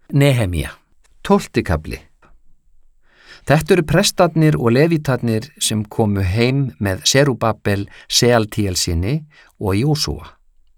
Nehemía, 12. kafli. Þetta eru prestarnir og levítarnir sem komu heim með Serubabel, Sealtíelsinni og Jósúa.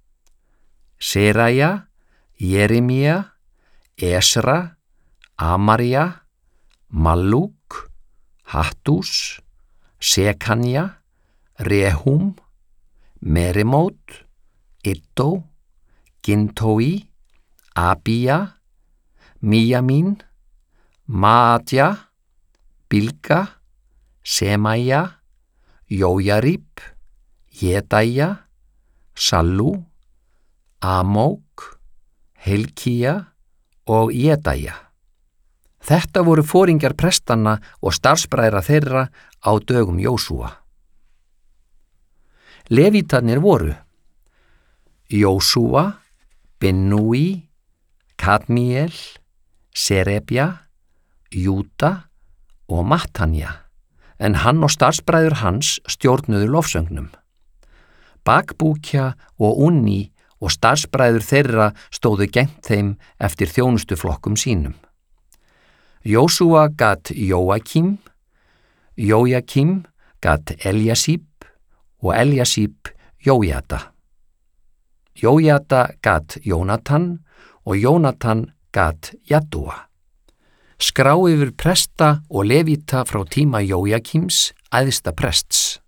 Seraja, Jeremía, Esra, Amarja, Mallúk, Hattús, Sekanja, Rehum, Merimót, Iddó, Gintói, Abía, Míjamín, Maadja, Bilga, Semaja, Jójarib, Jedaja, Sallú, Amók, Hilkía og Jedaja. Þetta voru foringjar prestanna og starfsbræðra þeirra á dögum Jósúa. Levítarnir voru Jósúa, Binnúi, Kadmíel, Serebja, Júda og Mattanja, en hann og starfsbræður hans stjórnuðu lofsöngnum. Bakbúkja og Unni og starfsbræður þeirra stóðu gegnt þeim eftir þjónustuflokkum sínum. Jósúa gat Jóakim, Jójakim gat Eljasíb og Eljasíb Jójada. Jójada gat Jónatan og Jónatan gat Jaddúa. Skrá yfir presta og levíta frá tíma Jójakims, æðsta prests.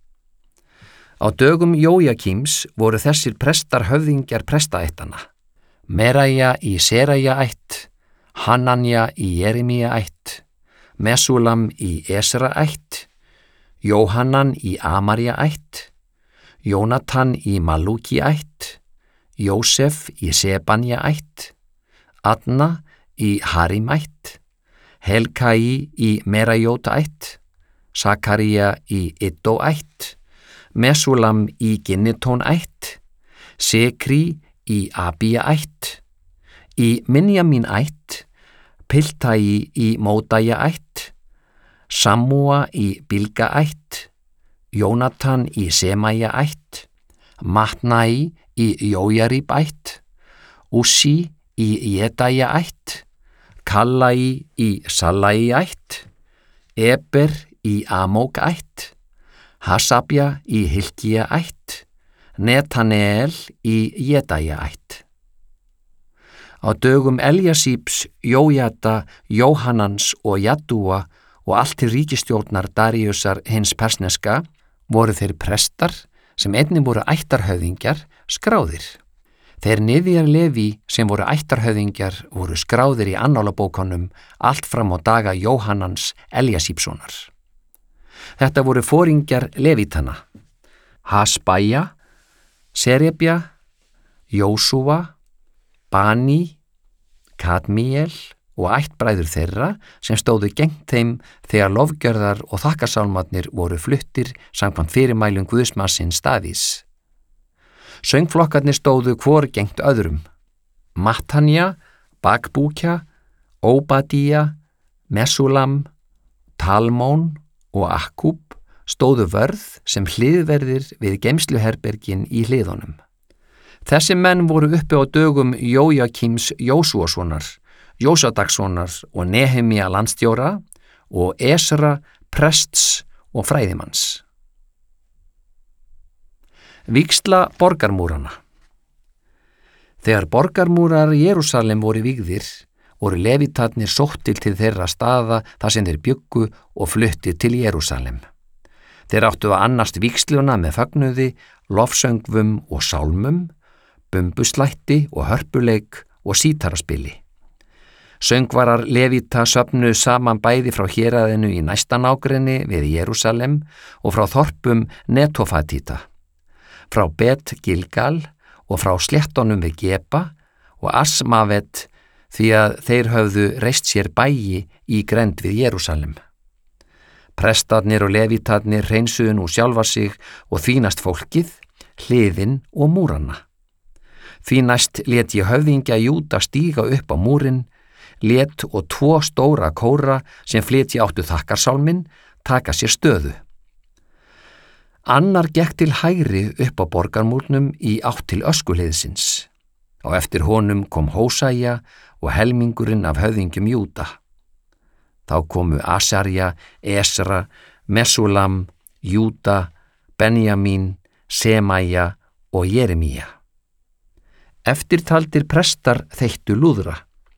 Á dögum Jójakims voru þessir prestar höfðingjar prestaættana. Meraja í Seraja ætt, Hananja í Jeremía ætt, Mesúlam í Esra ætt, Jóhanan í Amarja ætt, Jónatan í Mallúki ætt, Jósef í Sebanja ætt, Adna í Harim ætt, Helkai í Merajóta ætt, Sakaría í Iddó ætt, Mesúlam í Ginnitón ætt, Sekri í Abía ætt, í Minjamín ætt, Piltai í Módaja ætt, Sammúa í Bilga ætt, Jónatan í Semaja ætt, Matnai í Jójarib ætt, Ussi í Jedaja ætt, Kallai í Sallai ætt, Eber í Amók ætt, Hasabja í Hilkía ætt, Netaneel í Jedaja ætt. Á dögum Eljasíbs, Jójada, Jóhanans og Jaddúa og allt til ríkisstjórnar Daríusar hins persneska voru þeir prestar sem einnig voru ættarhöfðingjar skráðir. Þeir niðjar Leví sem voru ættarhöfðingjar voru skráðir í annálabókunum allt fram á daga Jóhanans Eljasíbssonar. Þetta voru foringjar Levítana: Hasbæja, Serebja, Jósúa, Bani, Kadmíel og ættbræður þeirra sem stóðu gegnt þeim þegar lofgjörðar og þakkarsálmarnir voru fluttir samkvæmt fyrirmælum Guðsmannsins Davíðs. Söngflokkarnir stóðu hvor gegnt öðrum. Mattanja, Bakbúkja, Óbadía, Mesúlam, Talmón og Akkúb stóðu vörð sem hliðverðir við geymsluherbergin í hliðunum. Þessi menn voru uppi á dögum Jójakims Jósúasonar, Jósadakssonar og Nehemía landstjóra og Esra prests og fræðimanns. Vígsla borgarmúrana. Þegar borgarmúrar Jerúsalem voru vígðir, voru levítarnir sóttir til þeirra staða þar sem þeir bjuggu og fluttir til Jerúsalem. Þeir áttu að annast vígsluna með fögnuði, lofsöngvum og sálmum, bumbuslætti og hörpuleik og sítaraspili. Söngvarar levíta söfnuðu saman bæði frá héraðinu í næsta nágrenni við Jerúsalem og frá þorpum Netofatita, frá Bet Gilgal og frá sléttunum við Geba og Asmavet, því að þeir höfðu reist sér bæi í grennd við Jerúsalem. Prestarnir og levítarnir hreinsuðu nú sjálfa sig og þvínast fólkið, hliðin og múrana. Því næst lét ég höfðingja Júda stíga upp á múrin, lét og 2 stóra kóra sem flytja áttu þakkarsálminn taka sér stöðu. Annar gekk til hægri upp á borgarmúrnum í átt til öskuhliðsins. og eftir honum kom Hósaja og helmingurinn af höfðingjum Júda. Þá komu Asarja, Esra, Mesulam, Júda, Benjamín, Semaja og Jeremía. Eftirtaldir prestar þeyttu lúðra: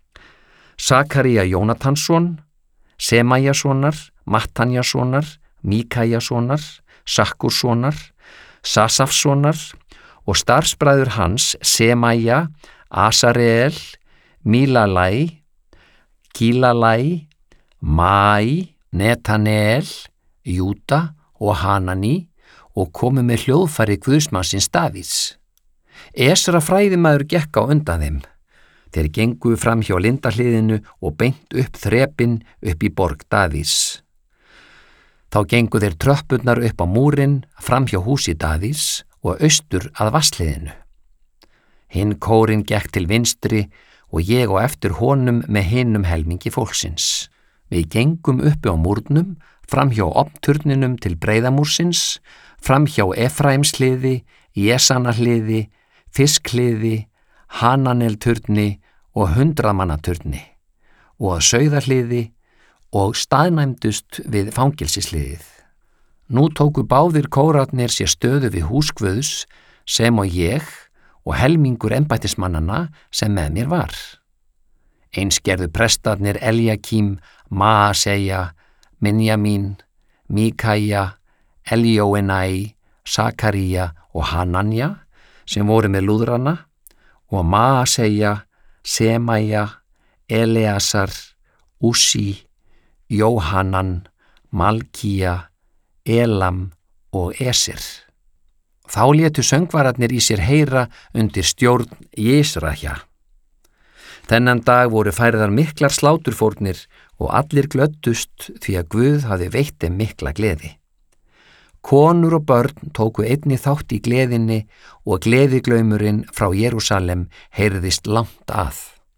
Sakaría Jónatansson, Semajasonar, Mattanjasonar, Míkajasonar, Sakkursonar, Sasafsonar og starfsbræður hans Semaja, Asareel, Mílalæ, Kílalæ, Mæ, Netaneel, Júda og Hanani og komu með hljóðfæri guðsmannsins Davíðs. Esra fræðimaður gekk á undan þeim. Þeir gengu fram hjá lindahliðinu og beint upp þrepin upp í borg Davíðs. Þá gengu þeir tröppurnar upp á múrin fram hjá húsi Davíðs og austur að vatnsliðinu. Hinn kórinn gekk til vinstri og ég á eftir honum með hinum helmingi fólksins. Við gengum uppi á múrnum, fram hjá ofnturninum til breiðamúrsins, fram hjá Efraimshliði, Jesana-hliði, Fiskhliði, Hananel-turni og 100-mannaturni og að Sauðahliði og staðnæmdust við fangelsishliðið. Nú tóku báðir kórarnir sér stöðu við hús Guðs sem og ég og helmingur embættismannanna sem með mér var. Eins gerðu prestarnir Eljakím, Maaseja, Minjamín, Míkaja, Eljóenæ, Sakaría og Hananja sem voru með lúðrana og Maaseja, Semaja, Eleasar, Ússi, Jóhanan, Malkía, Elam og Esir. Þá létu söngvararnir í sér heyra undir stjórn Jesrahja. Þennan dag voru færðar miklar sláturfórnir og allir glöddust því að Guð hafði veitt þeim mikla gleði. Konur og börn tóku einnig þátt í gleðinni og gleðiglaumurinn frá Jerúsalem heyrðist langt að.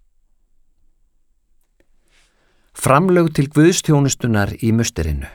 Framlög til guðsþjónustunnar í musterinu.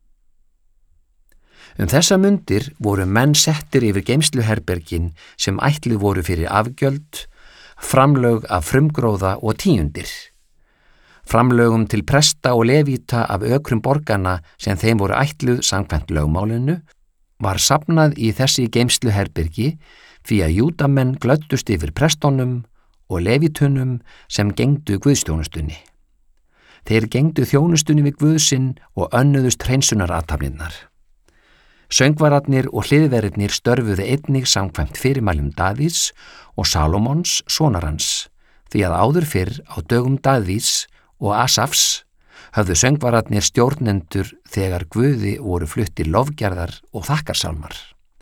Þessa mundir voru menn settir yfir geymsluherbergin sem ætluð voru fyrir afgjöld, framlög af frumgróða og tíundir. Framlögum til presta og levíta af ökrum borganna sem þeim voru ætluð samkvæmt lögmálinu var safnað í þessi geymsluherbergi því að Júdamenn glöddust yfir prestunum og levítunum sem gengdu guðsþjónustunni. Þeir gengdu þjónustunni við Guðsinn og önnuðust hreinsunarathafnirnar. Söngvararnir og hliðverðirnir störfuðu einnig samkvæmt fyrirmælum Davíðs og Salómons sonar hans, því að áður fyrr á dögum Davíðs og Asafs höfðu söngvararnir stjórnendur þegar Guði voru fluttir lofgerðar og þakkarsálmar.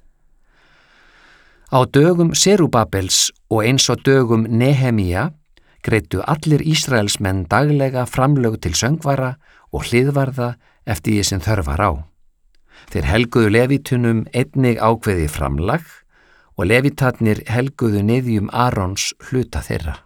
Á dögum Serubabels og eins á dögum Nehemía greiddu allir Ísraelsmenn daglega framlög til söngvara og hliðvarða eftir því sem þörf var á. Þeir helguðu levítunum einnig ákveðið framlag og levítarnir helguðu niðjum Arons hluta þeirra.